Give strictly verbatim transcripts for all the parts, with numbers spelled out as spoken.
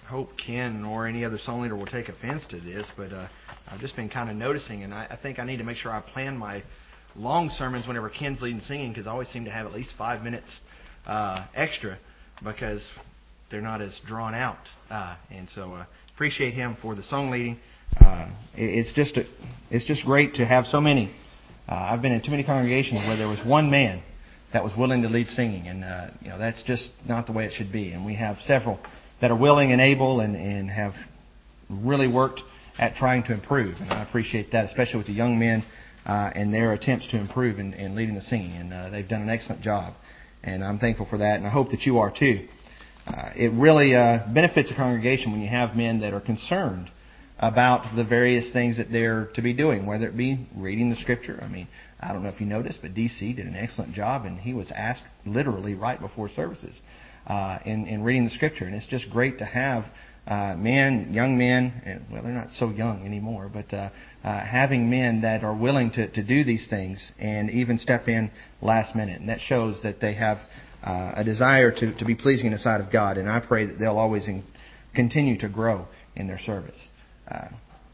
hope Ken or any other song leader will take offense to this, but uh, I've just been kind of noticing, and I, I think I need to make sure I plan my long sermons whenever Ken's leading singing, because I always seem to have at least five minutes uh, extra because they're not as drawn out. Uh, and so uh, appreciate him for the song leading. Uh, it's just a, it's just great to have so many. Uh, I've been in too many congregations where there was one man that was willing to lead singing, and uh, you know that's just not the way it should be. And we have several that are willing and able and, and have really worked at trying to improve. And I appreciate that, especially with the young men uh, and their attempts to improve in, in leading the singing. And uh, they've done an excellent job, and I'm thankful for that, and I hope that you are too. Uh, it really uh, benefits a congregation when you have men that are concerned about the various things that they're to be doing, whether it be reading the Scripture. I mean, I don't know if you noticed, but D C did an excellent job, and he was asked literally right before services uh, in, in reading the Scripture. And it's just great to have uh, men, young men, and, well, they're not so young anymore, but uh, uh, having men that are willing to, to do these things and even step in last minute. And that shows that they have uh, a desire to, to be pleasing in the sight of God. And I pray that they'll always in, continue to grow in their service. Uh,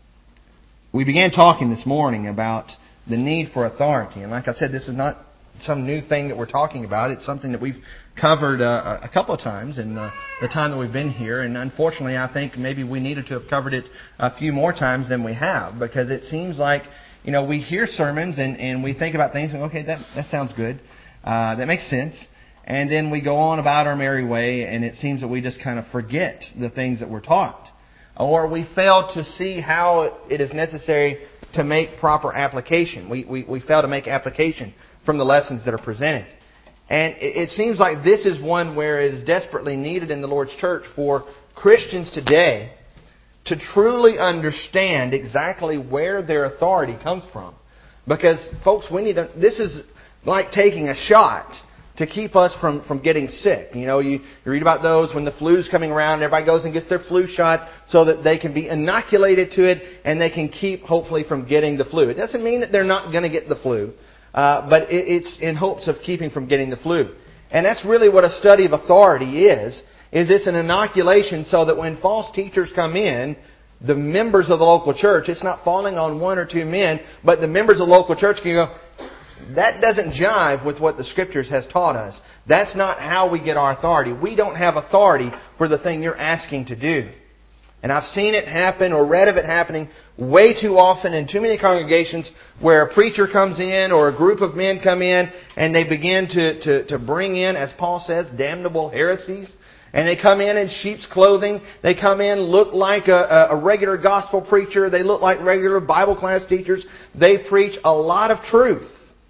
we began talking this morning about the need for authority. And like I said, this is not some new thing that we're talking about. It's something that we've covered uh, a couple of times in the, the time that we've been here. And unfortunately, I think maybe we needed to have covered it a few more times than we have, because it seems like, you know, we hear sermons and, and we think about things and, okay, that, that sounds good. Uh, that makes sense. And then we go on about our merry way, and it seems that we just kind of forget the things that we're taught. Or we fail to see how it is necessary to make proper application. We, we, we fail to make application from the lessons that are presented. And it, it seems like this is one where it is desperately needed in the Lord's church for Christians today to truly understand exactly where their authority comes from. Because, folks, we need to, this is like taking a shot to keep us from, from getting sick. You know, you, you read about those when the flu's coming around, everybody goes and gets their flu shot so that they can be inoculated to it and they can keep, hopefully, from getting the flu. It doesn't mean that they're not going to get the flu, uh, but it, it's in hopes of keeping from getting the flu. And that's really what a study of authority is, is it's an inoculation so that when false teachers come in, the members of the local church, it's not falling on one or two men, but the members of the local church can go, that doesn't jive with what the Scriptures has taught us. That's not how we get our authority. We don't have authority for the thing you're asking to do. And I've seen it happen or read of it happening way too often in too many congregations where a preacher comes in or a group of men come in and they begin to, to, to bring in, as Paul says, damnable heresies. And they come in in sheep's clothing. They come in, look like a, a regular gospel preacher. They look like regular Bible class teachers. They preach a lot of truth.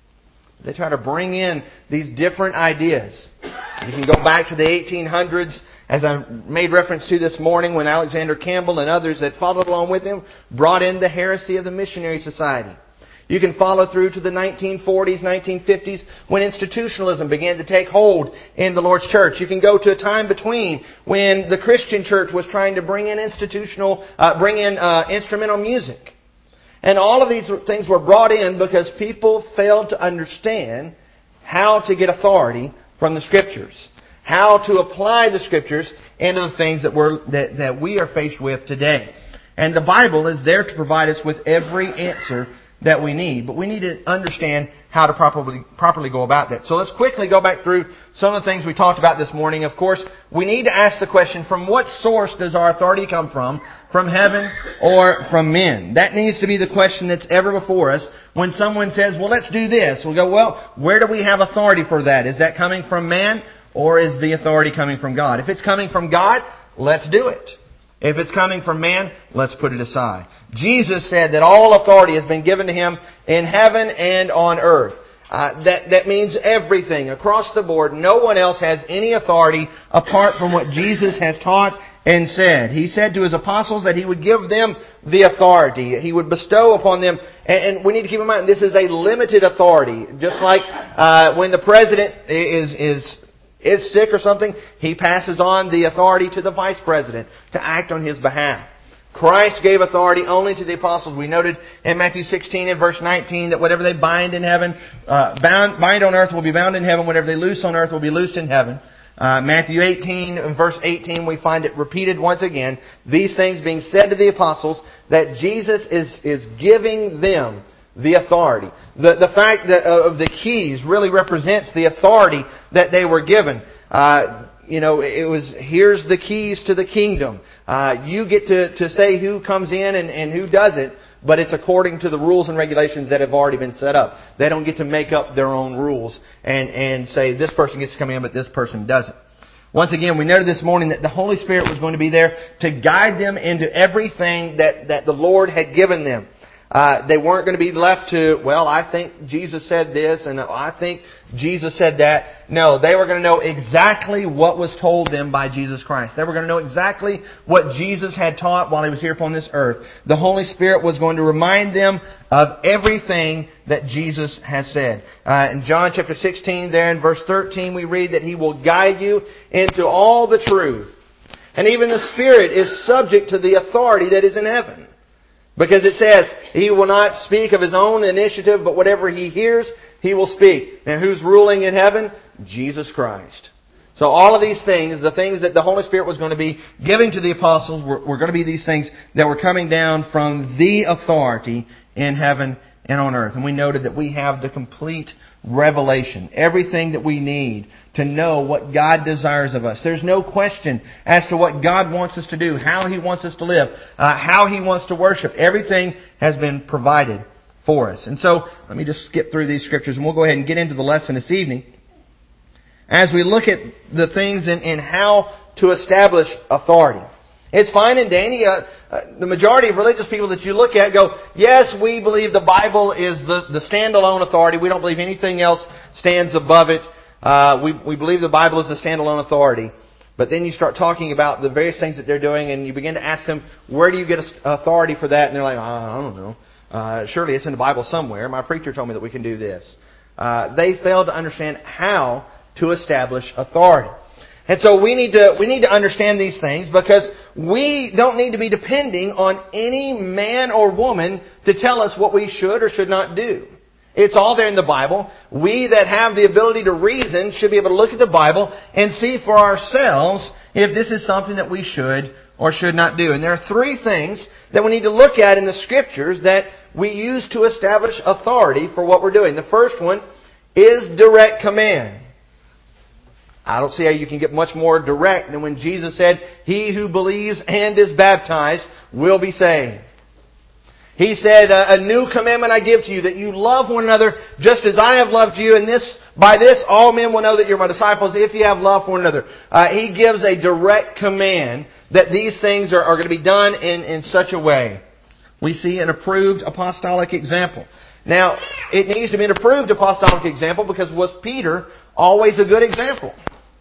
They try to bring in these different ideas. You can go back to the eighteen hundreds, as I made reference to this morning, when Alexander Campbell and others that followed along with him brought in the heresy of the Missionary Society. You can follow through to the nineteen forties, nineteen fifties, when institutionalism began to take hold in the Lord's church. You can go to a time between when the Christian church was trying to bring in institutional, uh, bring in uh, instrumental music. And all of these things were brought in because people failed to understand how to get authority from the Scriptures, how to apply the Scriptures into the things that we're that, that we are faced with today. And the Bible is there to provide us with every answer that we need, but we need to understand how to properly properly go about that. So let's quickly go back through some of the things we talked about this morning. Of course, we need to ask the question, from what source does our authority come from? From heaven or from men? That needs to be the question that's ever before us. When someone says, well, let's do this, we'll go, well, where do we have authority for that? Is that coming from man, or is the authority coming from God? If it's coming from God, let's do it. If it's coming from man, let's put it aside. Jesus said that all authority has been given to Him in heaven and on earth. Uh, that, that means everything. Across the board, no one else has any authority apart from what Jesus has taught and said. He said to His apostles that He would give them the authority. He would bestow upon them. And, and we need to keep in mind, this is a limited authority. Just like uh, when the president is... is is sick or something, he passes on the authority to the vice president to act on his behalf. Christ gave authority only to the apostles. We noted in Matthew sixteen and verse nineteen that whatever they bind in heaven, uh, bound, bind on earth will be bound in heaven. Whatever they loose on earth will be loosed in heaven. Uh, Matthew eighteen, and verse eighteen, we find it repeated once again. These things being said to the apostles, that Jesus is, is giving them the authority. The, the fact that, uh, of the keys really represents the authority that they were given. Uh, you know, it was, here's the keys to the kingdom. Uh, you get to, to say who comes in and, and who doesn't, but it's according to the rules and regulations that have already been set up. They don't get to make up their own rules and, and say this person gets to come in, but this person doesn't. Once again, we noted this morning that the Holy Spirit was going to be there to guide them into everything that, that the Lord had given them. Uh, they weren't going to be left to, well, I think Jesus said this and I think Jesus said that. No, they were going to know exactly what was told them by Jesus Christ. They were going to know exactly what Jesus had taught while He was here upon this earth. The Holy Spirit was going to remind them of everything that Jesus has said. Uh, in John chapter sixteen, there in verse thirteen, we read that He will guide you into all the truth. And even the Spirit is subject to the authority that is in heaven. Because it says, He will not speak of His own initiative, but whatever He hears, He will speak. And who's ruling in heaven? Jesus Christ. So all of these things, the things that the Holy Spirit was going to be giving to the apostles, were, were going to be these things that were coming down from the authority in heaven and on earth. And we noted that we have the complete revelation. Everything that we need to know what God desires of us. There's no question as to what God wants us to do, how He wants us to live, uh, how He wants to worship. Everything has been provided for us. And so, let me just skip through these scriptures and we'll go ahead and get into the lesson this evening. As we look at the things in, in how to establish authority. It's fine and dandy. Uh, uh, the majority of religious people that you look at go, yes, we believe the Bible is the, the standalone authority. We don't believe anything else stands above it. Uh, we, we believe the Bible is the standalone authority. But then you start talking about the various things that they're doing and you begin to ask them, where do you get authority for that? And they're like, oh, I don't know. Uh, surely it's in the Bible somewhere. My preacher told me that we can do this. Uh, they fail to understand how to establish authority. And so we need to we need to understand these things because we don't need to be depending on any man or woman to tell us what we should or should not do. It's all there in the Bible. We that have the ability to reason should be able to look at the Bible and see for ourselves if this is something that we should or should not do. And there are three things that we need to look at in the Scriptures that we use to establish authority for what we're doing. The first one is direct command. I don't see how you can get much more direct than when Jesus said, he who believes and is baptized will be saved. He said, a new commandment I give to you, that you love one another just as I have loved you. And this, by this all men will know that you're my disciples if you have love for one another. Uh, he gives a direct command that these things are, are going to be done in, in such a way. We see an approved apostolic example. Now, it needs to be an approved apostolic example because was Peter always a good example?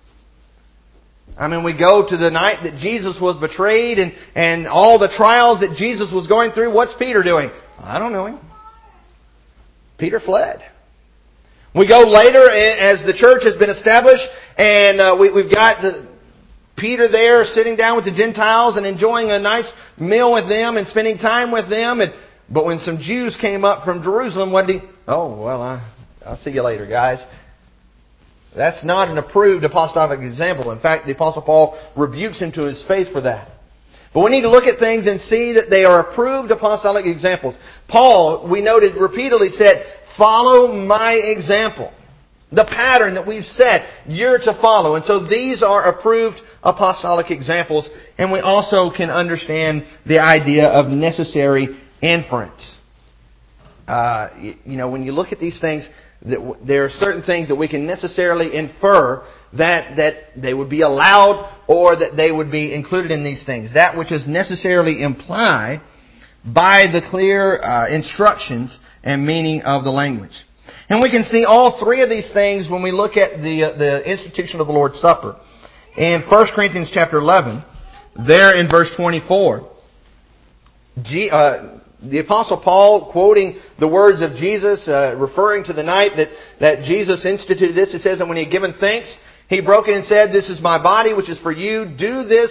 I mean, we go to the night that Jesus was betrayed and, and all the trials that Jesus was going through. What's Peter doing? I don't know him. Peter fled. We go later as the church has been established and uh, we, we've got the, Peter there sitting down with the Gentiles and enjoying a nice meal with them and spending time with them. And, but when some Jews came up from Jerusalem, what did he? Oh, well, I, I'll see you later, guys. That's not an approved apostolic example. In fact, the Apostle Paul rebukes him to his face for that. But we need to look at things and see that they are approved apostolic examples. Paul, we noted repeatedly, said, follow my example. The pattern that we've set, you're to follow. And so these are approved apostolic examples. And we also can understand the idea of necessary inference. Uh, you, you know, when you look at these things, that there are certain things that we can necessarily infer that that they would be allowed or that they would be included in these things. That which is necessarily implied by the clear uh, instructions and meaning of the language. And we can see all three of these things when we look at the uh, the institution of the Lord's Supper. In First Corinthians chapter eleven, there in verse twenty-four, G, uh, the Apostle Paul, quoting the words of Jesus, uh, referring to the night that, that Jesus instituted this, it says that when he had given thanks, he broke it and said, this is my body, which is for you. Do this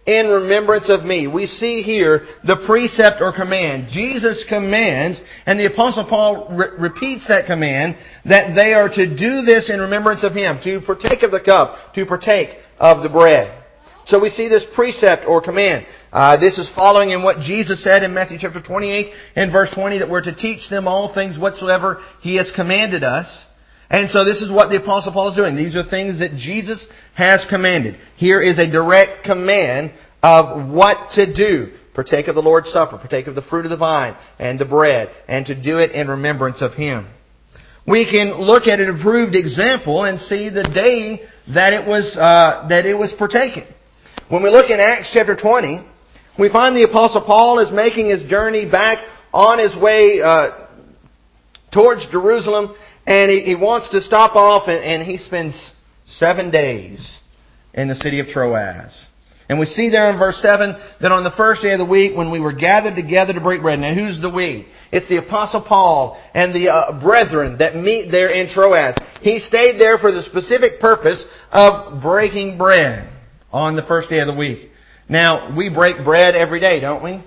in remembrance of me. We see here the precept or command. Jesus commands, and the Apostle Paul re- repeats that command, that they are to do this in remembrance of Him, to partake of the cup, to partake of the bread. So we see this precept or command. Uh, this is following in what Jesus said in Matthew chapter twenty-eight and verse twenty, that we're to teach them all things whatsoever He has commanded us. And so this is what the Apostle Paul is doing. These are things that Jesus has commanded. Here is a direct command of what to do. Partake of the Lord's Supper, partake of the fruit of the vine and the bread, and to do it in remembrance of Him. We can look at an approved example and see the day that it was uh, that it was partaken. When we look in Acts chapter twenty, we find the Apostle Paul is making his journey back on his way uh, towards Jerusalem. And he, he wants to stop off, and, and he spends seven days in the city of Troas. And we see there in verse seven that on the first day of the week, when we were gathered together to break bread. Now, who's the we? It's the Apostle Paul and the uh, brethren that meet there in Troas. He stayed there for the specific purpose of breaking bread on the first day of the week. Now, we break bread every day, don't we?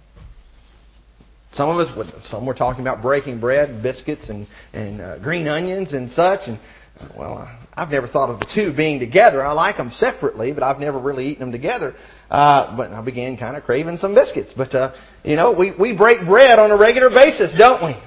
Some of us, some were talking about breaking bread, biscuits, and and uh, green onions and such. And well, uh, I've never thought of the two being together. I like them separately, but I've never really eaten them together. Uh, but I began kind of craving some biscuits. But uh, you know, we we break bread on a regular basis, don't we?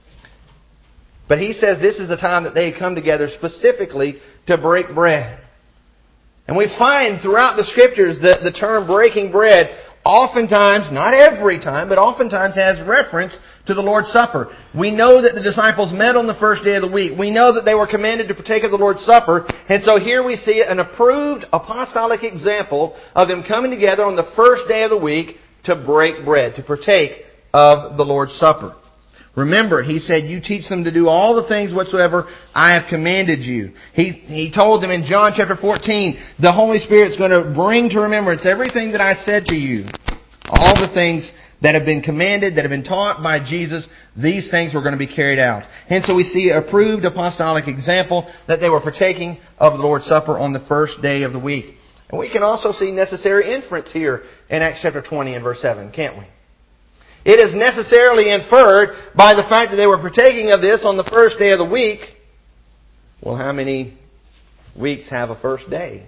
But he says this is the time that they come together specifically to break bread. And we find throughout the Scriptures that the term breaking bread oftentimes, not every time, but oftentimes has reference to the Lord's Supper. We know that the disciples met on the first day of the week. We know that they were commanded to partake of the Lord's Supper. And so here we see an approved apostolic example of them coming together on the first day of the week to break bread, to partake of the Lord's Supper. Remember, He said, you teach them to do all the things whatsoever I have commanded you. He, he told them in John chapter fourteen, the Holy Spirit's going to bring to remembrance everything that I said to you. All the things that have been commanded, that have been taught by Jesus, these things were going to be carried out. And so we see an approved apostolic example that they were partaking of the Lord's Supper on the first day of the week. And we can also see necessary inference here in Acts chapter twenty and verse seven, can't we? It is necessarily inferred by the fact that they were partaking of this on the first day of the week. Well, how many weeks have a first day?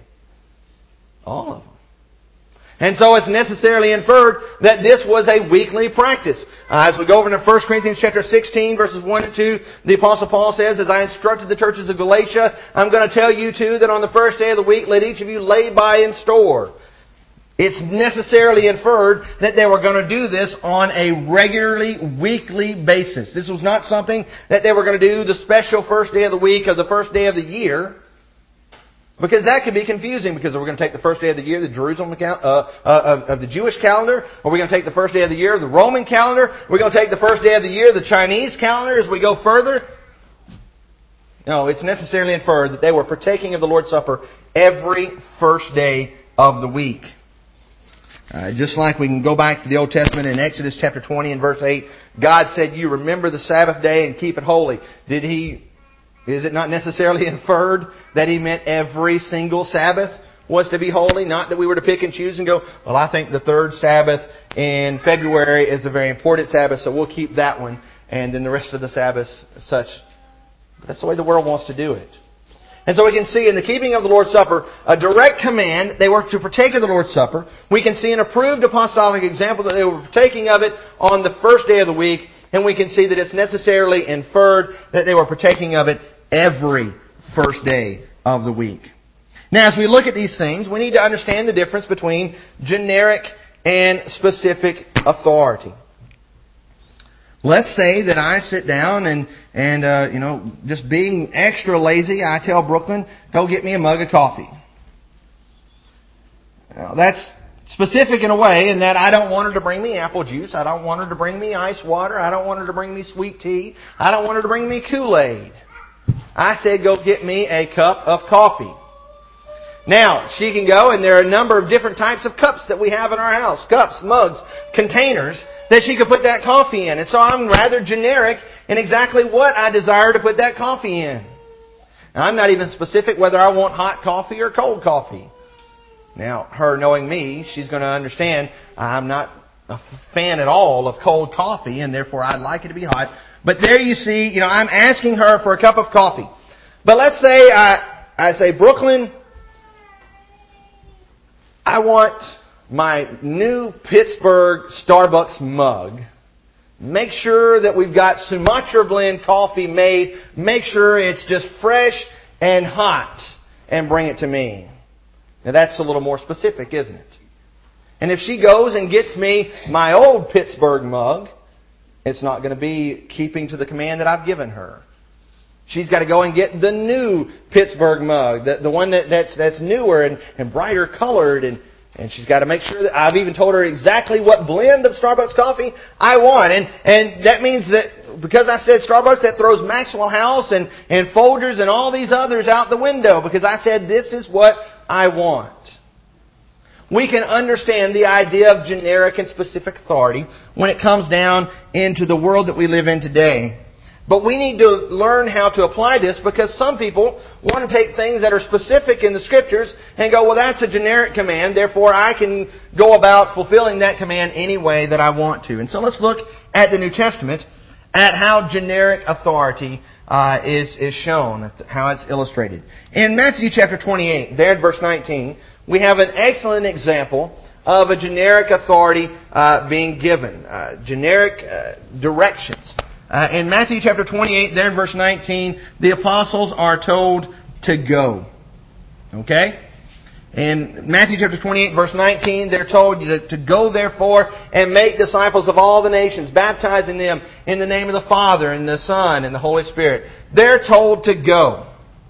All of them. And so it's necessarily inferred that this was a weekly practice. Uh, as we go over to First Corinthians chapter sixteen, verses one and two, the Apostle Paul says, as I instructed the churches of Galatia, I'm going to tell you too that on the first day of the week, let each of you lay by in store. It's necessarily inferred that they were going to do this on a regularly, weekly basis. This was not something that they were going to do the special first day of the week or the first day of the year. Because that could be confusing, because we're going to take the first day of the year, the Jerusalem account, uh, uh, of, of the Jewish calendar, or we're going to take the first day of the year, the Roman calendar, we're going to take the first day of the year, the Chinese calendar as we go further. No, it's necessarily inferred that they were partaking of the Lord's Supper every first day of the week. Uh, just like we can go back to the Old Testament in Exodus chapter twenty and verse eight, God said, you remember the Sabbath day and keep it holy. Did He, is it not necessarily inferred that He meant every single Sabbath was to be holy? Not that we were to pick and choose and go, well, I think the third Sabbath in February is a very important Sabbath, so we'll keep that one, and then the rest of the Sabbaths such. But that's the way the world wants to do it. And so we can see in the keeping of the Lord's Supper a direct command. They were to partake of the Lord's Supper. We can see an approved apostolic example that they were partaking of it on the first day of the week. And we can see that it's necessarily inferred that they were partaking of it every first day of the week. Now, as we look at these things, we need to understand the difference between generic and specific authority. Let's say that I sit down and, and uh, you know, just being extra lazy, I tell Brooklyn, go get me a mug of coffee. Now, that's specific in a way in that I don't want her to bring me apple juice. I don't want her to bring me ice water. I don't want her to bring me sweet tea. I don't want her to bring me Kool-Aid. I said, go get me a cup of coffee. Now, she can go, and there are a number of different types of cups that we have in our house. Cups, mugs, containers that she could put that coffee in. And so I'm rather generic in exactly what I desire to put that coffee in. Now, I'm not even specific whether I want hot coffee or cold coffee. Now, her knowing me, she's going to understand I'm not a fan at all of cold coffee, and therefore I'd like it to be hot. But there you see, you know, I'm asking her for a cup of coffee. But let's say I, I say, Brooklyn, I want my new Pittsburgh Starbucks mug. Make sure that we've got Sumatra blend coffee made. Make sure it's just fresh and hot, and bring it to me. Now that's a little more specific, isn't it? And if she goes and gets me my old Pittsburgh mug, it's not going to be keeping to the command that I've given her. She's got to go and get the new Pittsburgh mug, the, the one that, that's that's newer and, and brighter colored, and, and she's got to make sure that I've even told her exactly what blend of Starbucks coffee I want. And and that means that because I said Starbucks, that throws Maxwell House and, and Folgers and all these others out the window, because I said this is what I want. We can understand the idea of generic and specific authority when it comes down into the world that we live in today. But we need to learn how to apply this, because some people want to take things that are specific in the Scriptures and go, well, that's a generic command, therefore I can go about fulfilling that command any way that I want to. And so let's look at the New Testament, at how generic authority uh, is, is shown, how it's illustrated. In Matthew chapter twenty-eight, there in verse nineteen, we have an excellent example of a generic authority uh, being given, uh, generic uh, directions. Uh, in Matthew chapter twenty-eight, there in verse nineteen, the apostles are told to go. Okay? In Matthew chapter twenty-eight, verse nineteen, they're told to, to go therefore and make disciples of all the nations, baptizing them in the name of the Father and the Son and the Holy Spirit. They're told to go.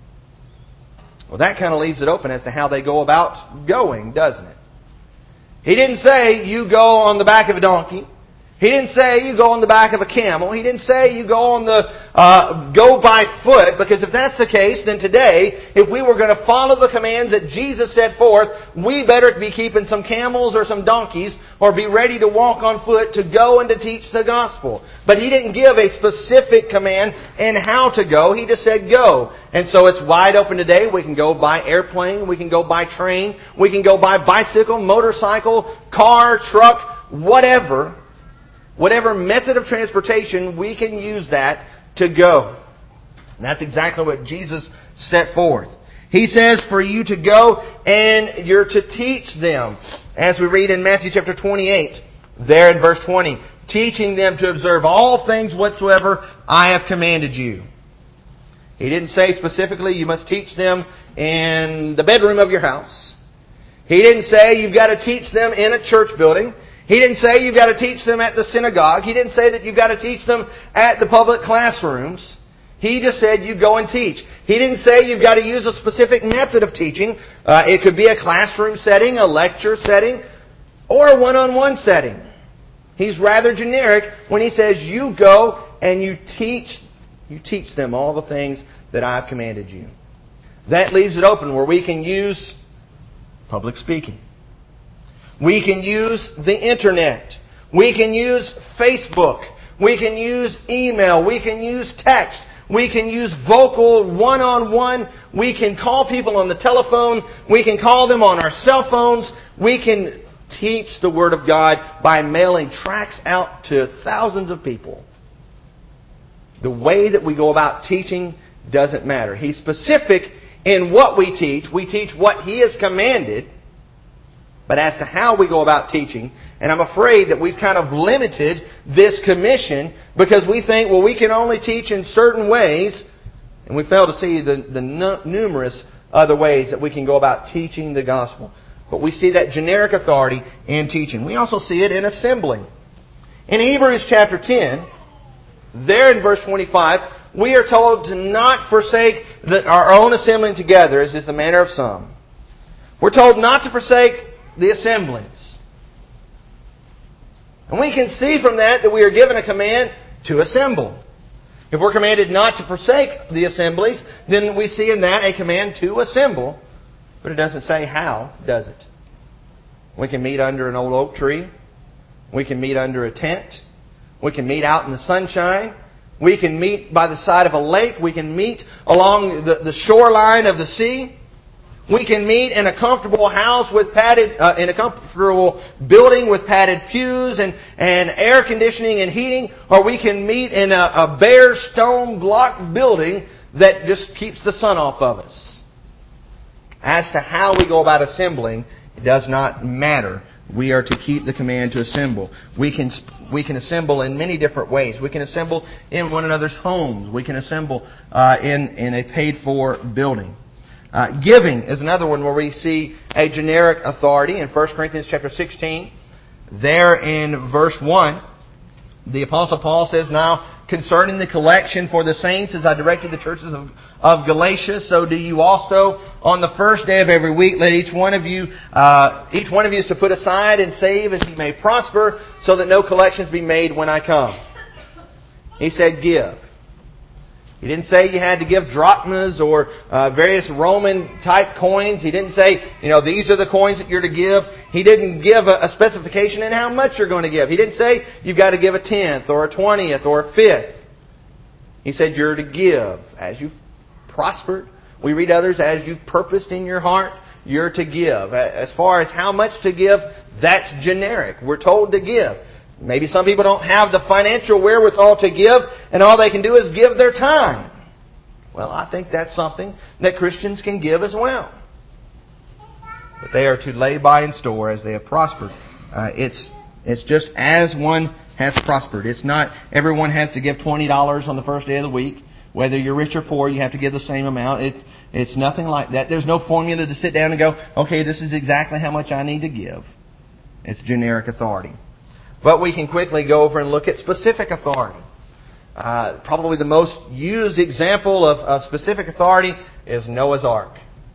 Well, that kind of leaves it open as to how they go about going, doesn't it? He didn't say you go on the back of a donkey. He didn't say you go on the back of a camel. He didn't say you go on the uh, go by foot, because if that's the case, then today, if we were going to follow the commands that Jesus set forth, we better be keeping some camels or some donkeys, or be ready to walk on foot to go and to teach the gospel. But He didn't give a specific command in how to go. He just said go. And so it's wide open today. We can go by airplane, we can go by train, we can go by bicycle, motorcycle, car, truck, whatever. Whatever method of transportation, we can use that to go. And that's exactly what Jesus set forth. He says for you to go and you're to teach them. As we read in Matthew chapter twenty-eight, there in verse twenty, teaching them to observe all things whatsoever I have commanded you. He didn't say specifically you must teach them in the bedroom of your house. He didn't say you've got to teach them in a church building. He didn't say you've got to teach them at the synagogue. He didn't say that you've got to teach them at the public classrooms. He just said you go and teach. He didn't say you've got to use a specific method of teaching. Uh, it could be a classroom setting, a lecture setting, or a one-on-one setting. He's rather generic when he says you go and you teach, you teach them all the things that I've commanded you. That leaves it open where we can use public speaking. We can use the internet. We can use Facebook. We can use email. We can use text. We can use vocal one-on-one. We can call people on the telephone. We can call them on our cell phones. We can teach the Word of God by mailing tracts out to thousands of people. The way that we go about teaching doesn't matter. He's specific in what we teach. We teach what He has commanded. But as to how we go about teaching, and I'm afraid that we've kind of limited this commission because we think, well, we can only teach in certain ways, and we fail to see the, the numerous other ways that we can go about teaching the gospel. But we see that generic authority in teaching. We also see it in assembling. In Hebrews chapter ten, there in verse twenty-five, we are told to not forsake the, our own assembling together, as is the manner of some. We're told not to forsake the assemblies. And we can see from that that we are given a command to assemble. If we're commanded not to forsake the assemblies, then we see in that a command to assemble. But it doesn't say how, does it? We can meet under an old oak tree. We can meet under a tent. We can meet out in the sunshine. We can meet by the side of a lake. We can meet along the, the shoreline of the sea. We can meet in a comfortable house with padded, uh, in a comfortable building with padded pews and, and air conditioning and heating, or we can meet in a, a bare stone block building that just keeps the sun off of us. As to how we go about assembling, it does not matter. We are to keep the command to assemble. We can we can assemble in many different ways. We can assemble in one another's homes. We can assemble uh, in in a paid-for building. Uh, giving is another one where we see a generic authority in First Corinthians chapter sixteen. There in verse one, the Apostle Paul says, "Now concerning the collection for the saints, as I directed the churches of, of Galatia, so do you also on the first day of every week. Let each one of you, uh, each one of you is to put aside and save as he may prosper, so that no collections be made when I come." He said, "Give." He didn't say you had to give drachmas or uh, various Roman-type coins. He didn't say, you know, these are the coins that you're to give. He didn't give a, a specification in how much you're going to give. He didn't say you've got to give a tenth or a twentieth or a fifth. He said you're to give as you've prospered. We read others, as you've purposed in your heart, you're to give. As far as how much to give, that's generic. We're told to give. Maybe some people don't have the financial wherewithal to give, and all they can do is give their time. Well, I think that's something that Christians can give as well. But they are to lay by in store as they have prospered. Uh, it's it's just as one has prospered. It's not everyone has to give twenty dollars on the first day of the week. Whether you're rich or poor, you have to give the same amount. It, it's nothing like that. There's no formula to sit down and go, okay, this is exactly how much I need to give. It's generic authority. But we can quickly go over and look at specific authority. Uh, probably the most used example of, of specific authority is Noah's Ark.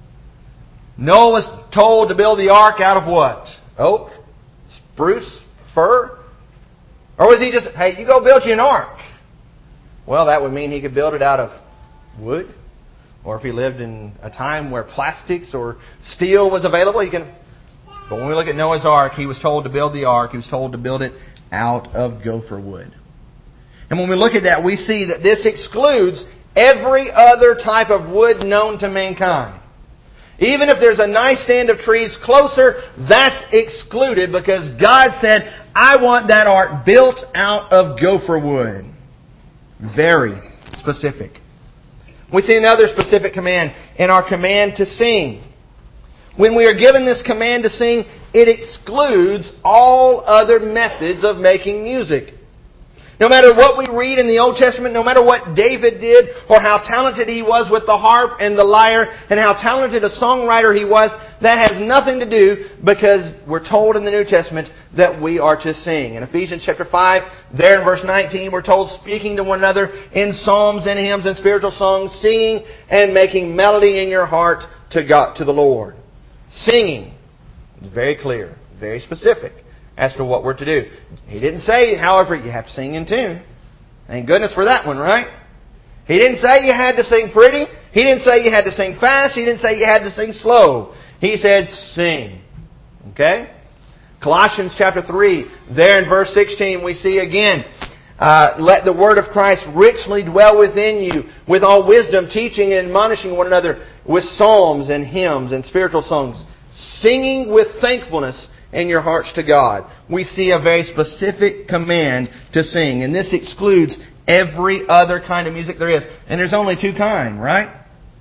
Noah was told to build the ark out of what? Oak? Spruce? Fir? Or was he just, hey, you go build you an ark? Well, that would mean he could build it out of wood. Or if he lived in a time where plastics or steel was available, he can... But when we look at Noah's Ark, he was told to build the ark. He was told to build it out of gopher wood. And when we look at that, we see that this excludes every other type of wood known to mankind. Even if there's a nice stand of trees closer, that's excluded because God said, I want that ark built out of gopher wood. Very specific. We see another specific command in our command to sing. When we are given this command to sing, it excludes all other methods of making music. No matter what we read in the Old Testament, no matter what David did, or how talented he was with the harp and the lyre, and how talented a songwriter he was, that has nothing to do because we're told in the New Testament that we are to sing. In Ephesians chapter five, there in verse nineteen, we're told speaking to one another in psalms and hymns and spiritual songs, singing and making melody in your heart to God, to the Lord. Singing is very clear, very specific as to what we're to do. He didn't say, however, you have to sing in tune. Thank goodness for that one, right? He didn't say you had to sing pretty. He didn't say you had to sing fast. He didn't say you had to sing slow. He said sing. Okay? Colossians chapter three, there in verse sixteen, we see again, uh, let the word of Christ richly dwell within you, with all wisdom, teaching and admonishing one another with psalms and hymns and spiritual songs, singing with thankfulness in your hearts to God. We see a very specific command to sing, and this excludes every other kind of music there is. And there's only two kinds, right?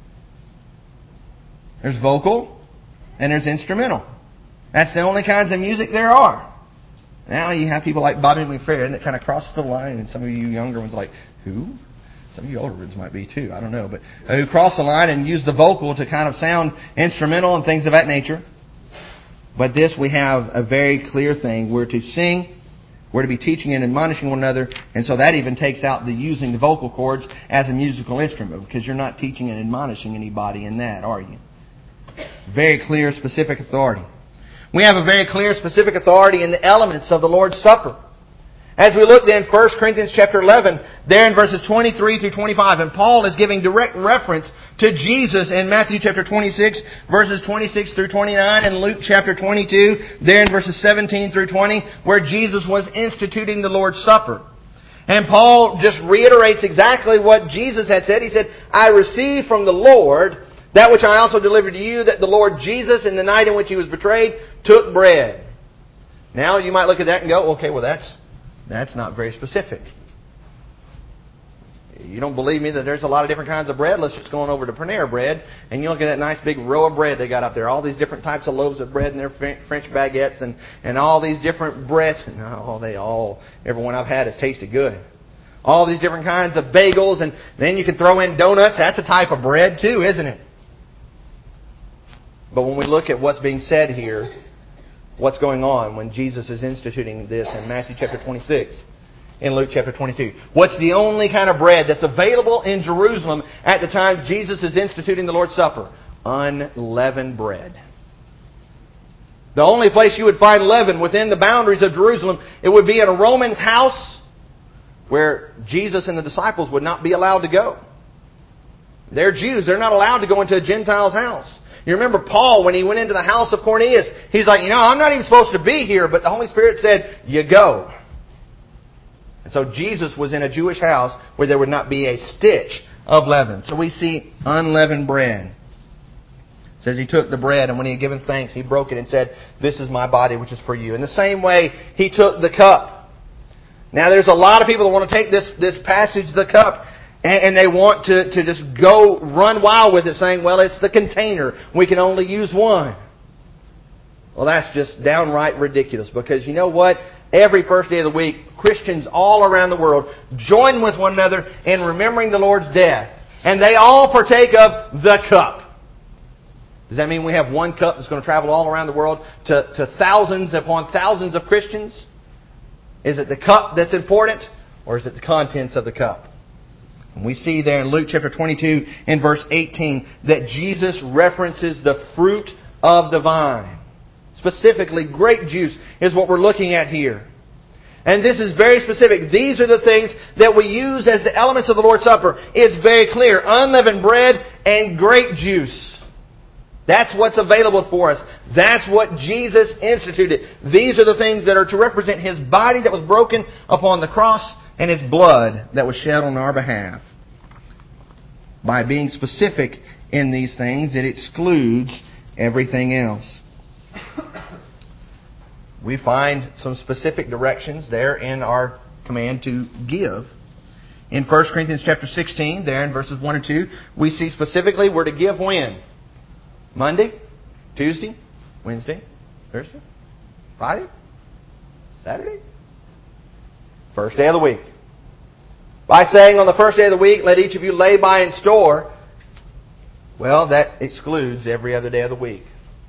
There's vocal and there's instrumental. That's the only kinds of music there are. Now you have people like Bobby McFerrin that kind of cross the line, and some of you younger ones are like, who? Some of you older ones might be too, I don't know. But who cross the line and use the vocal to kind of sound instrumental and things of that nature. But this, we have a very clear thing. We're to sing, we're to be teaching and admonishing one another, and so that even takes out the using the vocal cords as a musical instrument, because you're not teaching and admonishing anybody in that, are you? Very clear, specific authority. We have a very clear, specific authority in the elements of the Lord's Supper. As we look then, First Corinthians chapter eleven, there in verses twenty-three through twenty-five, and Paul is giving direct reference to Jesus in Matthew chapter twenty-six, verses twenty-six through twenty-nine, and Luke chapter twenty-two, there in verses seventeen through twenty, where Jesus was instituting the Lord's Supper. And Paul just reiterates exactly what Jesus had said. He said, I received from the Lord That which I also delivered to you, that the Lord Jesus, in the night in which He was betrayed, took bread. Now you might look at that and go, okay, well that's that's not very specific. You don't believe me that there's a lot of different kinds of bread? Let's just go on over to Panera Bread, and you look at that nice big row of bread they got up there. All these different types of loaves of bread and their French baguettes and, and all these different breads. No, they all, every one I've had has tasted good. All these different kinds of bagels, and then you can throw in donuts. That's a type of bread too, isn't it? But when we look at what's being said here, what's going on when Jesus is instituting this in Matthew chapter twenty-six, in Luke chapter twenty-two. What's the only kind of bread that's available in Jerusalem at the time Jesus is instituting the Lord's Supper? Unleavened bread. The only place you would find leaven within the boundaries of Jerusalem, it would be in a Roman's house where Jesus and the disciples would not be allowed to go. They're Jews. They're not allowed to go into a Gentile's house. You remember Paul, when he went into the house of Cornelius, he's like, you know, I'm not even supposed to be here, but the Holy Spirit said, you go. And so Jesus was in a Jewish house where there would not be a stitch of leaven. So we see unleavened bread. It says He took the bread, and when He had given thanks, He broke it and said, this is my body which is for you. In the same way, He took the cup. Now there's a lot of people that want to take this, this passage, the cup, and they want to, to just go run wild with it, saying, well, it's the container. We can only use one. Well, that's just downright ridiculous. Because you know what? Every first day of the week, Christians all around the world join with one another in remembering the Lord's death. And they all partake of the cup. Does that mean we have one cup that's going to travel all around the world to, to thousands upon thousands of Christians? Is it the cup that's important? Or is it the contents of the cup? And we see there in Luke chapter twenty-two in verse eighteen that Jesus references the fruit of the vine. Specifically, grape juice is what we're looking at here. And this is very specific. These are the things that we use as the elements of the Lord's Supper. It's very clear. Unleavened bread and grape juice. That's what's available for us. That's what Jesus instituted. These are the things that are to represent His body that was broken upon the cross and His blood that was shed on our behalf. By being specific in these things, it excludes everything else. We find some specific directions there in our command to give. In First Corinthians chapter sixteen, there in verses one and two, we see specifically we're to give when? Monday, Tuesday, Wednesday, Thursday, Friday, Saturday? First day of the week. By saying on the first day of the week, let each of you lay by in store, well, that excludes every other day of the week.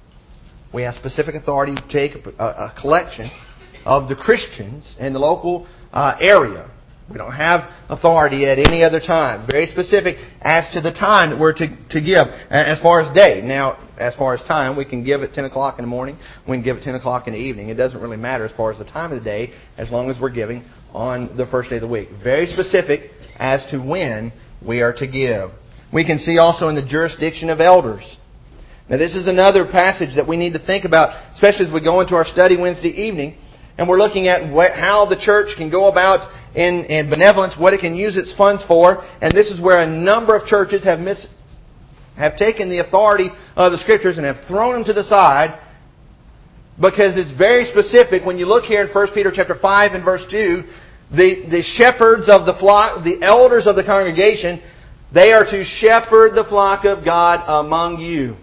We have specific authority to take a, a collection of the Christians in the local uh, area. We don't have authority at any other time. Very specific as to the time that we're to, to give as far as day. Now, as far as time, we can give at ten o'clock in the morning. We can give at ten o'clock in the evening. It doesn't really matter as far as the time of the day as long as we're giving on the first day of the week. Very specific as to when we are to give. We can see also in the jurisdiction of elders. Now, this is another passage that we need to think about, especially as we go into our study Wednesday evening. And we're looking at what, how the church can go about in, in benevolence, what it can use its funds for. And this is where a number of churches have mis, have taken the authority of the Scriptures and have thrown them to the side. Because it's very specific. When you look here in First Peter chapter five and verse two, the, the shepherds of the flock, the elders of the congregation, they are to shepherd the flock of God among you.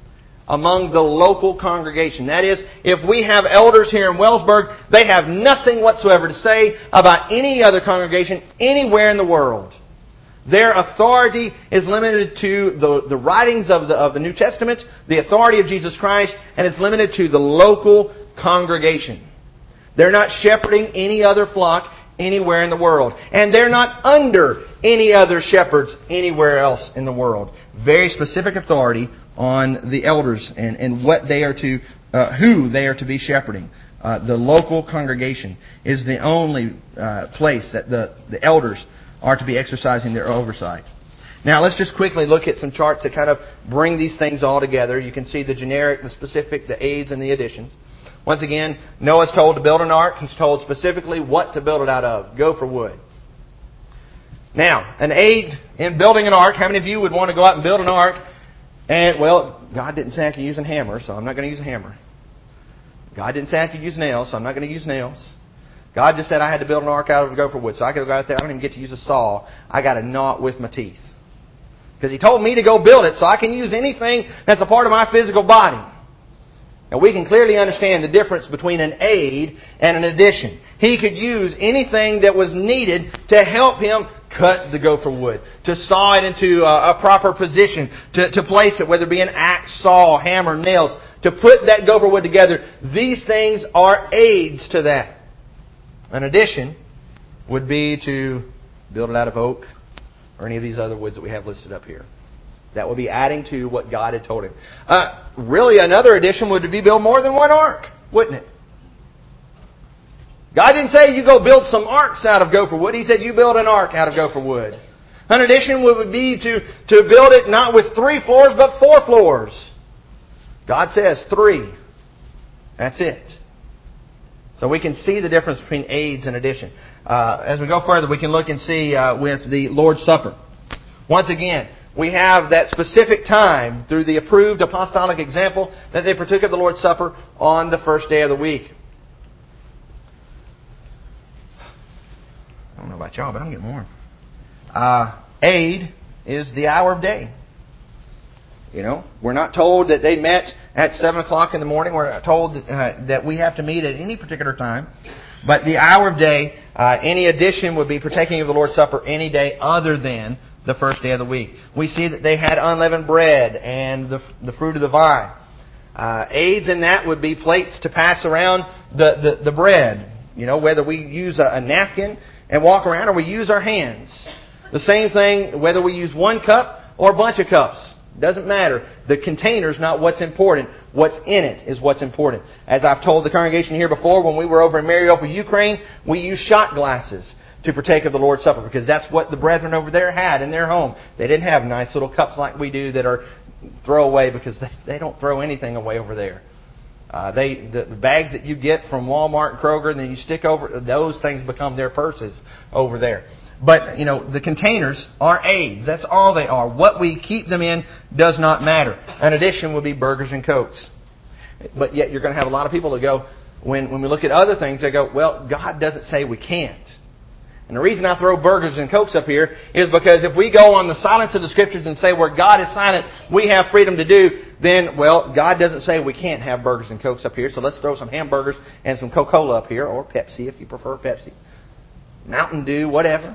Among the local congregation. That is, if we have elders here in Wellsburg, they have nothing whatsoever to say about any other congregation anywhere in the world. Their authority is limited to the, the writings of the, of the New Testament, the authority of Jesus Christ, and it's limited to the local congregation. They're not shepherding any other flock anywhere in the world. And they're not under any other shepherds anywhere else in the world. Very specific authority on the elders and, and what they are to, uh, who they are to be shepherding. Uh, the local congregation is the only uh, place that the, the elders are to be exercising their oversight. Now let's just quickly look at some charts that kind of bring these things all together. You can see the generic, the specific, the aids, and the additions. Once again, Noah's told to build an ark. He's told specifically what to build it out of. Go for wood. Now, an aid in building an ark. How many of you would want to go out and build an ark And, well, God didn't say I could use a hammer, so I'm not going to use a hammer. God didn't say I could use nails, so I'm not going to use nails. God just said I had to build an ark out of gopher wood, so I could go out there. I don't even get to use a saw. I got to gnaw it with my teeth. Because He told me to go build it, so I can use anything that's a part of my physical body. Now, we can clearly understand the difference between an aid and an addition. He could use anything that was needed to help him cut the gopher wood, to saw it into a, a proper position, to, to place it, whether it be an axe, saw, hammer, nails, to put that gopher wood together. These things are aids to that. An addition would be to build it out of oak or any of these other woods that we have listed up here. That would be adding to what God had told him. Uh, really, another addition would be build more than one ark, wouldn't it? God didn't say you go build some arks out of gopher wood. He said you build an ark out of gopher wood. An addition would be to, to build it not with three floors, but four floors. God says three. That's it. So we can see the difference between aids and addition. Uh, as we go further, we can look and see uh, with the Lord's Supper. Once again, we have that specific time through the approved apostolic example that they partook of the Lord's Supper on the first day of the week. I don't know about y'all, but I'm getting warm. Uh, aid is the hour of day. You know, we're not told that they met at seven o'clock in the morning. We're not told that, uh, that we have to meet at any particular time. But the hour of day, uh, any addition would be partaking of the Lord's Supper any day other than the first day of the week. We see that they had unleavened bread and the, the fruit of the vine. Uh, aids in that would be plates to pass around the, the, the bread. You know, whether we use a, a napkin and walk around or we use our hands. The same thing whether we use one cup or a bunch of cups. Doesn't matter. The container's not what's important. What's in it is what's important. As I've told the congregation here before, when we were over in Mariupol, Ukraine, we used shot glasses to partake of the Lord's Supper because that's what the brethren over there had in their home. They didn't have nice little cups like we do that are throwaway because they, they don't throw anything away over there. Uh, they the, the bags that you get from Walmart and Kroger, and then you stick over, those things become their purses over there. But, you know, the containers are aids. That's all they are. What we keep them in does not matter. An addition would be burgers and Cokes. But yet you're going to have a lot of people that go, when, when we look at other things, they go, well, God doesn't say we can't. And the reason I throw burgers and Cokes up here is because if we go on the silence of the Scriptures and say where God is silent, we have freedom to do, then, well, God doesn't say we can't have burgers and Cokes up here, so let's throw some hamburgers and some Coca-Cola up here, or Pepsi if you prefer Pepsi. Mountain Dew, whatever.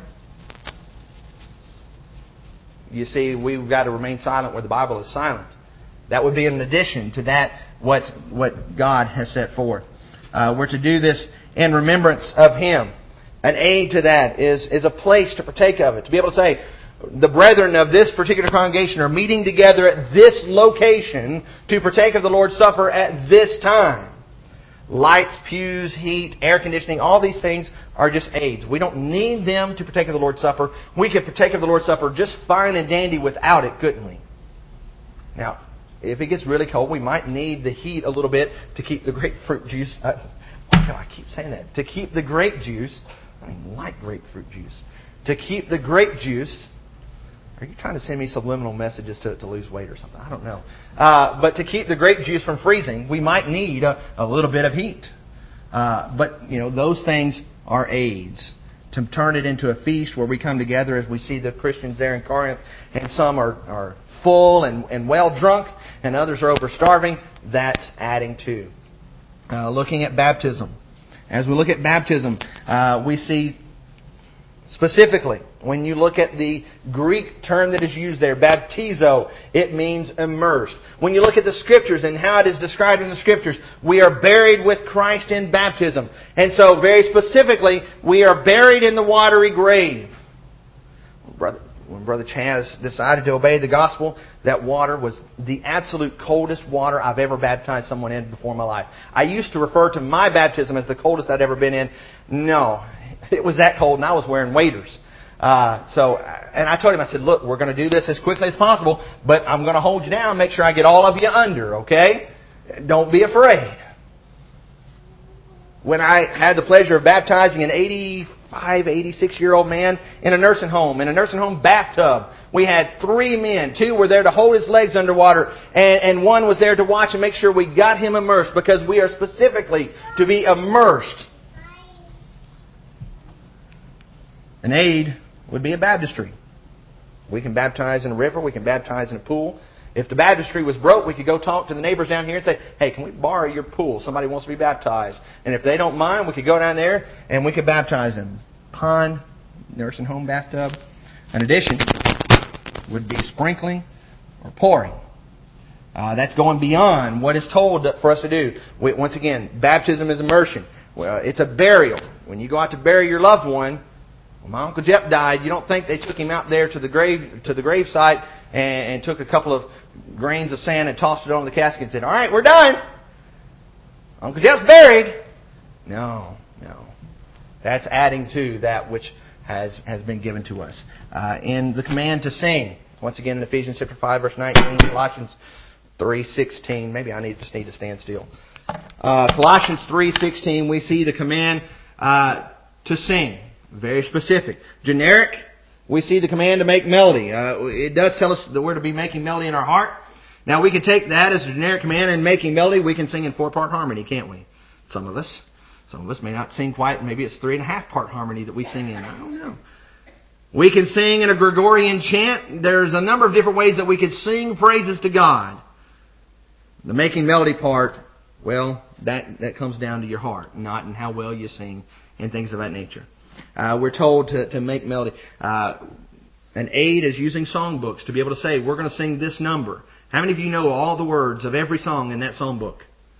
You see, we've got to remain silent where the Bible is silent. That would be an addition to that what what God has set forth. Uh, we're to do this in remembrance of Him. An aid to that is, is a place to partake of it. To be able to say, the brethren of this particular congregation are meeting together at this location to partake of the Lord's Supper at this time. Lights, pews, heat, air conditioning, all these things are just aids. We don't need them to partake of the Lord's Supper. We could partake of the Lord's Supper just fine and dandy without it, couldn't we? Now, if it gets really cold, we might need the heat a little bit to keep the grapefruit juice. Uh, I keep saying that. To keep the grape juice. I mean, like grapefruit juice. To keep the grape juice. Are you trying to send me subliminal messages to, to lose weight or something? I don't know. Uh, but to keep the grape juice from freezing, we might need a, a little bit of heat. Uh, but, you know, those things are aids. To turn it into a feast where we come together as we see the Christians there in Corinth, and some are, are full and, and well drunk, and others are over starving, that's adding to. Uh, looking at baptism. As we look at baptism, uh, we see specifically, when you look at the Greek term that is used there, baptizo, it means immersed. When you look at the Scriptures and how it is described in the Scriptures, we are buried with Christ in baptism. And so, very specifically, we are buried in the watery grave. Brother, when Brother Chaz decided to obey the gospel, that water was the absolute coldest water I've ever baptized someone in before in my life. I used to refer to my baptism as the coldest I'd ever been in. No, it was that cold, and I was wearing waders. Uh, so, and I told him, I said, look, we're going to do this as quickly as possible, but I'm going to hold you down and make sure I get all of you under, okay? Don't be afraid. When I had the pleasure of baptizing an eighty, eighty-five, eighty-six-year-old man in a nursing home, in a nursing home bathtub. We had three men. Two were there to hold his legs underwater, and, and one was there to watch and make sure we got him immersed, because we are specifically to be immersed. An aid would be a baptistry. We can baptize in a river. We can baptize in a pool. If the baptistry was broke, we could go talk to the neighbors down here and say, hey, can we borrow your pool? Somebody wants to be baptized. And if they don't mind, we could go down there and we could baptize them. Pond, nursing home bathtub. In addition, would be sprinkling or pouring. Uh, that's going beyond what is told for us to do. We, once again, baptism is immersion. Well, it's a burial. When you go out to bury your loved one, when my Uncle Jeff died, you don't think they took him out there to the grave to the grave site and, and took a couple of grains of sand and tossed it on the casket and said, all right, we're done. Uncle Jeff's buried. No, no. That's adding to that which has, has been given to us. Uh, in the command to sing, once again in Ephesians chapter five, verse nineteen, Colossians three sixteen. Maybe I need, just need to stand still. Uh, Colossians three sixteen, we see the command uh, to sing. Very specific. Generic, we see the command to make melody. Uh, it does tell us that we're to be making melody in our heart. Now, we can take that as a generic command, and making melody, we can sing in four-part harmony, can't we? Some of us. Some of us may not sing quite. Maybe it's three-and-a-half-part harmony that we sing in. I don't know. We can sing in a Gregorian chant. There's a number of different ways that we could sing praises to God. The making melody part, well, that, that comes down to your heart, not in how well you sing and things of that nature. Uh, we're told to, to make melody. Uh, an aid is using songbooks to be able to say, we're going to sing this number. How many of you know all the words of every song in that songbook?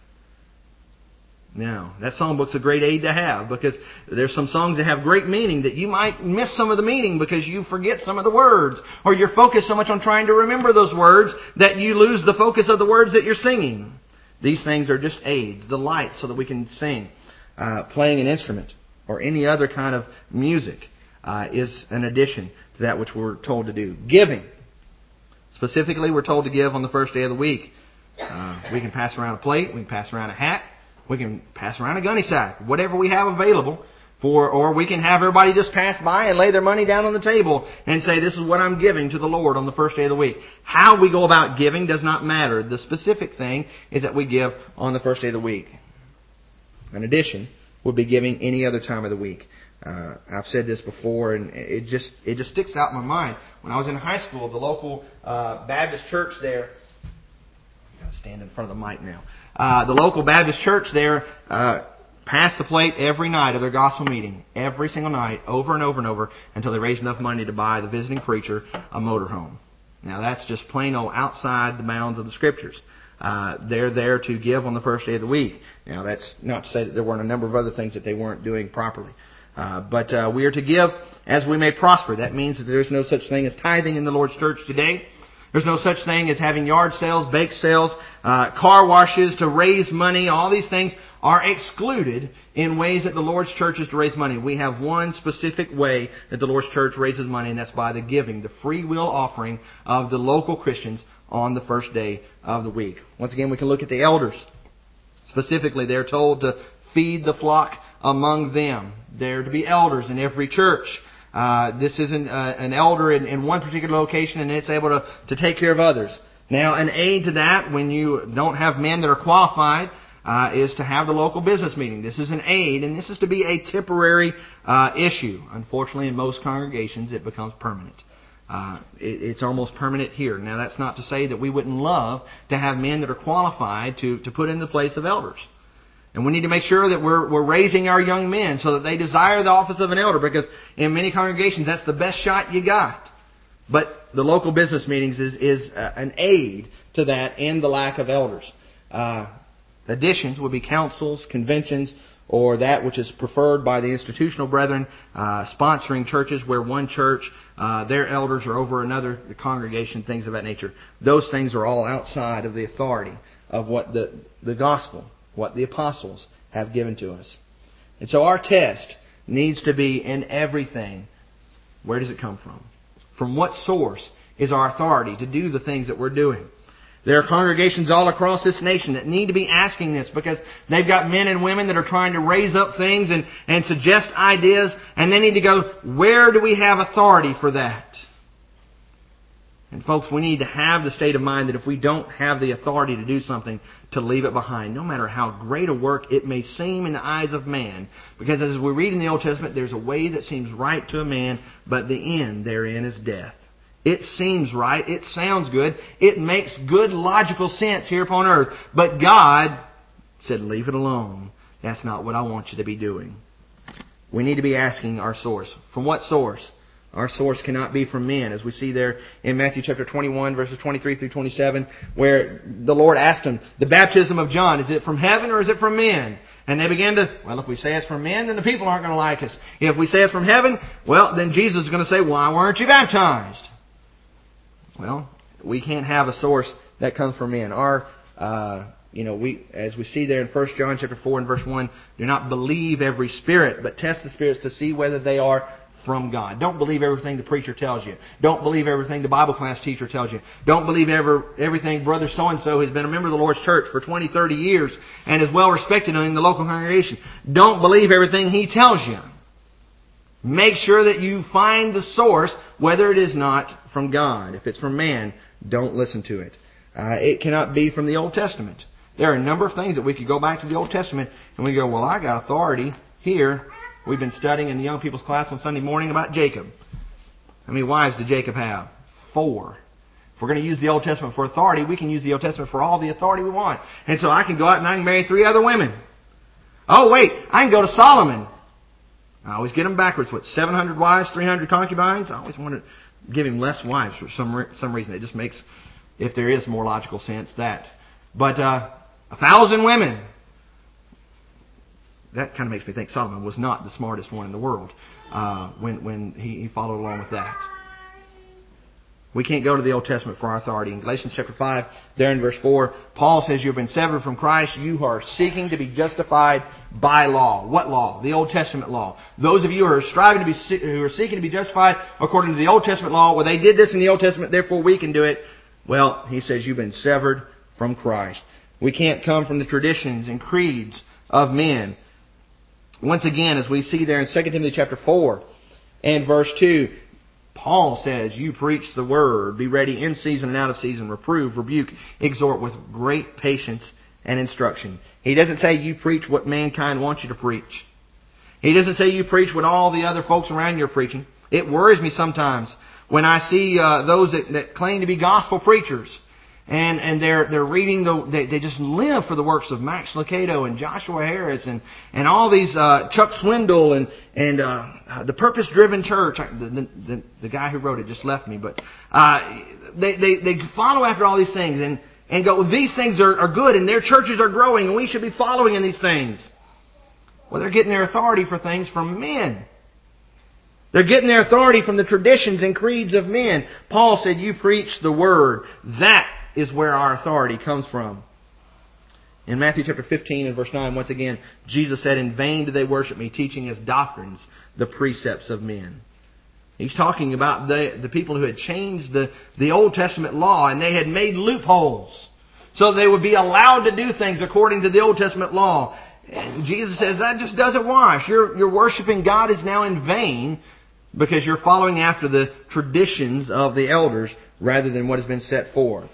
No. That songbook's a great aid to have, because there's some songs that have great meaning that you might miss some of the meaning because you forget some of the words, or you're focused so much on trying to remember those words that you lose the focus of the words that you're singing. These things are just aids, the lights, so that we can sing. Uh, playing an instrument or any other kind of music uh, is an addition to that which we're told to do. Giving. Specifically, we're told to give on the first day of the week. Uh, we can pass around a plate. We can pass around a hat. We can pass around a gunny sack. Whatever we have available. For, or we can have everybody just pass by and lay their money down on the table and say, this is what I'm giving to the Lord on the first day of the week. How we go about giving does not matter. The specific thing is that we give on the first day of the week. In addition, we'll be giving any other time of the week. Uh, I've said this before, and it just it just sticks out in my mind. When I was in high school, the local uh, Baptist church there, I've got to stand in front of the mic now. Uh, the local Baptist church there uh, passed the plate every night of their gospel meeting, every single night, over and over and over, until they raised enough money to buy the visiting preacher a motorhome. Now that's just plain old outside the bounds of the Scriptures. Uh, they're there to give on the first day of the week. Now, that's not to say that there weren't a number of other things that they weren't doing properly. Uh, but uh, we are to give as we may prosper. That means that there's no such thing as tithing in the Lord's church today. There's no such thing as having yard sales, bake sales, uh, car washes to raise money. All these things are excluded in ways that the Lord's church is to raise money. We have one specific way that the Lord's church raises money, and that's by the giving, the free will offering of the local Christians on the first day of the week. Once again, we can look at the elders. Specifically, they're told to feed the flock among them. They're to be elders in every church. Uh, this is an, uh, an elder in, in one particular location, and it's able to, to take care of others. Now, an aid to that, when you don't have men that are qualified, uh, is to have the local business meeting. This is an aid, and this is to be a temporary uh, issue. Unfortunately, in most congregations, it becomes permanent. Uh, it, it's almost permanent here. Now, that's not to say that we wouldn't love to have men that are qualified to, to put in the place of elders. And we need to make sure that we're, we're raising our young men so that they desire the office of an elder, because in many congregations, that's the best shot you got. But the local business meetings is, is uh, an aid to that and the lack of elders. Uh, additions would be councils, conventions, or that which is preferred by the institutional brethren, uh, sponsoring churches where one church, uh, their elders are over another congregation, things of that nature. Those things are all outside of the authority of what the, the gospel, what the apostles have given to us. And so our test needs to be in everything. Where does it come from? From what source is our authority to do the things that we're doing? There are congregations all across this nation that need to be asking this because they've got men and women that are trying to raise up things and, and suggest ideas, and they need to go, where do we have authority for that? And folks, we need to have the state of mind that if we don't have the authority to do something, to leave it behind, no matter how great a work it may seem in the eyes of man. Because as we read in the Old Testament, there's a way that seems right to a man, but the end therein is death. It seems right. It sounds good. It makes good logical sense here upon earth. But God said, leave it alone. That's not what I want you to be doing. We need to be asking our source. From what source? Our source cannot be from men, as we see there in Matthew chapter twenty-one, verses twenty-three through twenty-seven, where the Lord asked them, the baptism of John, is it from heaven or is it from men? And they began to, well, if we say it's from men, then the people aren't going to like us. If we say it's from heaven, well, then Jesus is going to say, why weren't you baptized? Well, we can't have a source that comes from men. Our, uh, you know, we, as we see there in First John chapter four and verse one, do not believe every spirit, but test the spirits to see whether they are from God. Don't believe everything the preacher tells you. Don't believe everything the Bible class teacher tells you. Don't believe ever, everything brother so-and-so who's been a member of the Lord's church for twenty, thirty years and is well respected in the local congregation. Don't believe everything he tells you. Make sure that you find the source, whether it is not from God. If it's from man, don't listen to it. Uh, it cannot be from the Old Testament. There are a number of things that we could go back to the Old Testament and we go, well, I got authority here. We've been studying in the young people's class on Sunday morning about Jacob. How many wives did Jacob have? Four. If we're going to use the Old Testament for authority, we can use the Old Testament for all the authority we want. And so I can go out and I can marry three other women. Oh, wait, I can go to Solomon. I always get them backwards. What, seven hundred wives, three hundred concubines? I always want to give him less wives for some some reason. It just makes, if there is more logical sense, that. But uh, a thousand women. That kind of makes me think Solomon was not the smartest one in the world uh, when when he, he followed along with that. We can't go to the Old Testament for our authority. In Galatians chapter five, there in verse four, Paul says, you've been severed from Christ. You are seeking to be justified by law. What law? The Old Testament law. Those of you who are striving to be, who are seeking to be justified according to the Old Testament law, well, they did this in the Old Testament, therefore we can do it. Well, he says, you've been severed from Christ. We can't come from the traditions and creeds of men. Once again, as we see there in Second Timothy chapter four and verse two, Paul says, you preach the word, be ready in season and out of season, reprove, rebuke, exhort with great patience and instruction. He doesn't say you preach what mankind wants you to preach. He doesn't say you preach what all the other folks around you are preaching. It worries me sometimes when I see uh, those that, that claim to be gospel preachers. And and they're they're reading the they, they just live for the works of Max Lucado and Joshua Harris and and all these uh, Chuck Swindoll and and uh, uh, the Purpose Driven Church. The, the the the guy who wrote it just left me, but uh, they they they follow after all these things and and go, well, these things are are good and their churches are growing and we should be following in these things. Well, they're getting their authority for things from men. They're getting their authority from the traditions and creeds of men. Paul said, you preach the word. That is where our authority comes from. In Matthew chapter fifteen and verse nine, once again, Jesus said, in vain do they worship me, teaching as doctrines the precepts of men. He's talking about the, the people who had changed the, the Old Testament law and they had made loopholes so they would be allowed to do things according to the Old Testament law. And Jesus says that just doesn't wash. Your, your worshiping God is now in vain because you're following after the traditions of the elders rather than what has been set forth.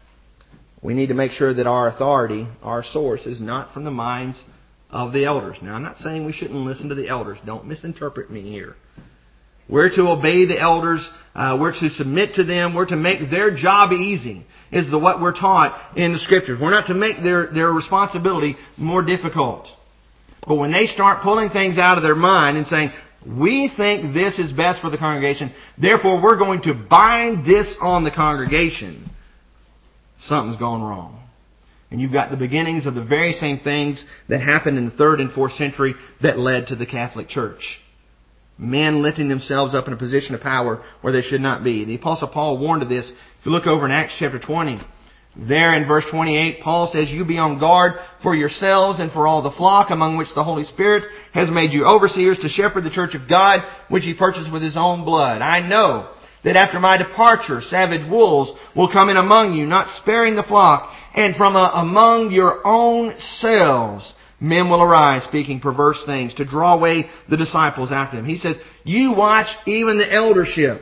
We need to make sure that our authority, our source, is not from the minds of the elders. Now, I'm not saying we shouldn't listen to the elders. Don't misinterpret me here. We're to obey the elders. Uh, we're to submit to them. We're to make their job easy, is the what we're taught in the Scriptures. We're not to make their, their responsibility more difficult. But when they start pulling things out of their mind and saying, we think this is best for the congregation, therefore we're going to bind this on the congregation, something's gone wrong. And you've got the beginnings of the very same things that happened in the third and fourth century that led to the Catholic Church. Men lifting themselves up in a position of power where they should not be. The Apostle Paul warned of this. If you look over in Acts chapter twenty, there in verse twenty-eight, Paul says, you be on guard for yourselves and for all the flock among which the Holy Spirit has made you overseers to shepherd the church of God, which He purchased with His own blood. I know that after my departure savage wolves will come in among you, not sparing the flock, and from a, among your own selves men will arise, speaking perverse things, to draw away the disciples after them. He says, you watch even the eldership.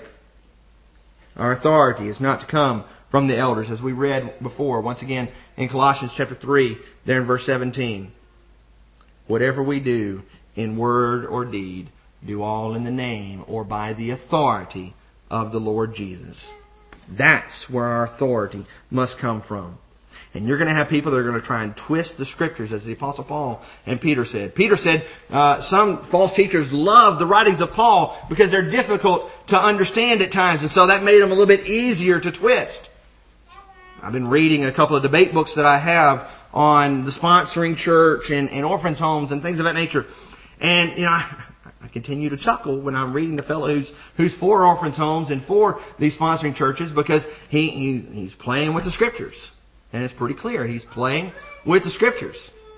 Our authority is not to come from the elders, as we read before, once again in Colossians chapter three, there in verse seventeen. Whatever we do in word or deed, do all in the name or by the authority of the Lord Jesus. That's where our authority must come from. And you're going to have people that are going to try and twist the Scriptures, as the Apostle Paul and Peter said. Peter said uh, some false teachers love the writings of Paul because they're difficult to understand at times, and so that made them a little bit easier to twist. I've been reading a couple of debate books that I have on the sponsoring church and, and orphans' homes and things of that nature. And, you know, I, I continue to chuckle when I'm reading the fellow who's, who's for orphans' homes and for these sponsoring churches, because he, he he's playing with the Scriptures. And it's pretty clear. He's playing with the Scriptures.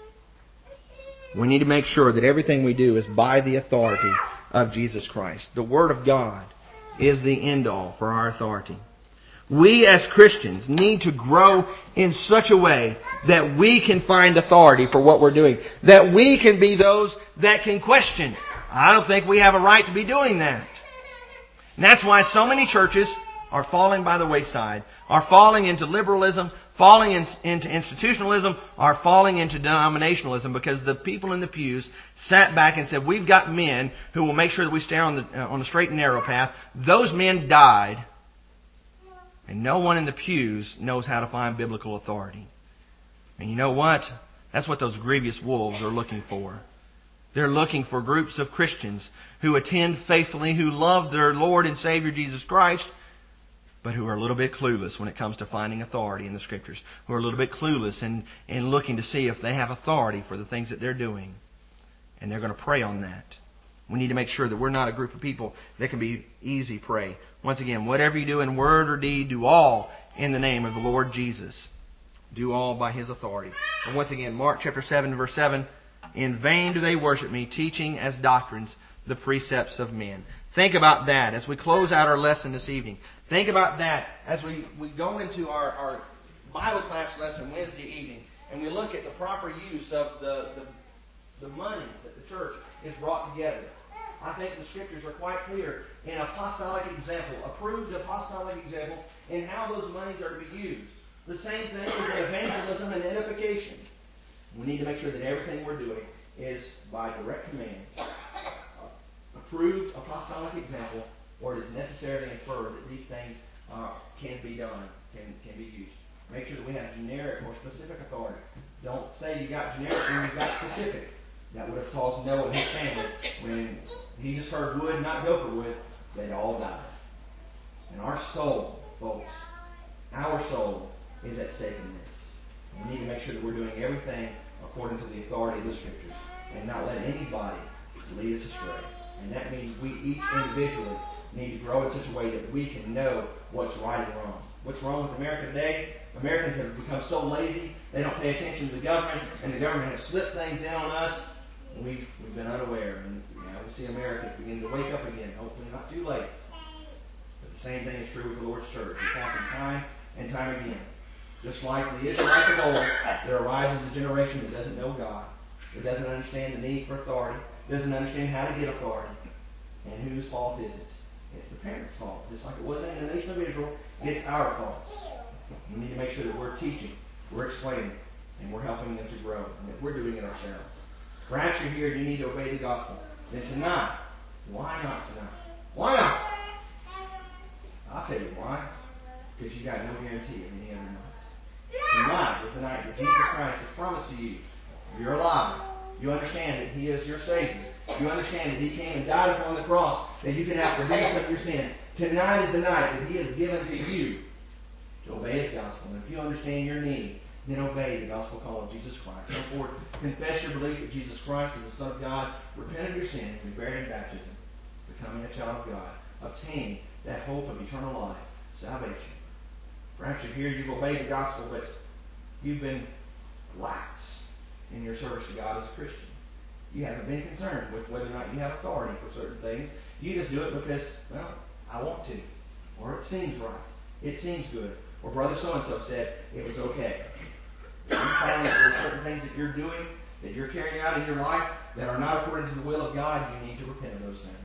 We need to make sure that everything we do is by the authority of Jesus Christ. The Word of God is the end-all for our authority. We as Christians need to grow in such a way that we can find authority for what we're doing. That we can be those that can question. I don't think we have a right to be doing that. And that's why so many churches are falling by the wayside, are falling into liberalism, falling in, into institutionalism, are falling into denominationalism, because the people in the pews sat back and said, we've got men who will make sure that we stay on the, uh, on the straight and narrow path. Those men died. And no one in the pews knows how to find biblical authority. And you know what? That's what those grievous wolves are looking for. They're looking for groups of Christians who attend faithfully, who love their Lord and Savior Jesus Christ, but who are a little bit clueless when it comes to finding authority in the Scriptures. Who are a little bit clueless and, and looking to see if they have authority for the things that they're doing. And they're going to prey on that. We need to make sure that we're not a group of people that can be easy prey. Once again, whatever you do in word or deed, do all in the name of the Lord Jesus. Do all by His authority. And once again, Mark chapter seven, verse seven, in vain do they worship me, teaching as doctrines the precepts of men. Think about that as we close out our lesson this evening. Think about that as we, we go into our, our Bible class lesson Wednesday evening, and we look at the proper use of the, the, the monies that the church is brought together. I think the Scriptures are quite clear in apostolic example, approved apostolic example, in how those monies are to be used. The same thing as in evangelism and edification. We need to make sure that everything we're doing is by direct command, approved apostolic example, or it is necessarily inferred that these things uh, can be done, can, can be used. Make sure that we have generic or specific authority. Don't say you got generic when you got specific. That would have caused Noah and his family, when he just heard wood, not gopher wood, they'd all died. And our soul, folks, our soul is at stake in this. We need to make sure that we're doing everything according to the authority of the Scriptures and not let anybody lead us astray. And that means we each individually need to grow in such a way that we can know what's right and wrong. What's wrong with America today? Americans have become so lazy, they don't pay attention to the government, and the government has slipped things in on us. We've, we've been unaware, and now we see Americans beginning to wake up again, hopefully not too late. But the same thing is true with the Lord's church. It's happened time and time again. Just like the Israelites of old, there arises a generation that doesn't know God, that doesn't understand the need for authority, doesn't understand how to get authority. And whose fault is it? It's the parents' fault. Just like it was in the nation of Israel, it's our fault. We need to make sure that we're teaching, we're explaining, and we're helping them to grow, and that we're doing it ourselves. Perhaps you're here, you need to obey the gospel. Then tonight, why not tonight? Why not? I'll tell you why. Because you got no guarantee of any other night. Tonight is the night that Jesus Christ has promised to you. You're alive. You understand that He is your Savior. You understand that He came and died upon the cross that you can have forgiveness of your sins. Tonight is the night that He has given to you to obey His gospel. And if you understand your need, then obey the gospel call of Jesus Christ. Therefore, confess your belief that Jesus Christ is the Son of God, repent of your sins, be buried in baptism, becoming a child of God, obtaining that hope of eternal life, salvation. Perhaps you're here, you've obeyed the gospel, but you've been lax in your service to God as a Christian. You haven't been concerned with whether or not you have authority for certain things. You just do it because, well, I want to. or it seems right, it seems good, or Brother so-and-so said it was okay. If you find that there are certain things that you're doing, that you're carrying out in your life that are not according to the will of God, you need to repent of those things.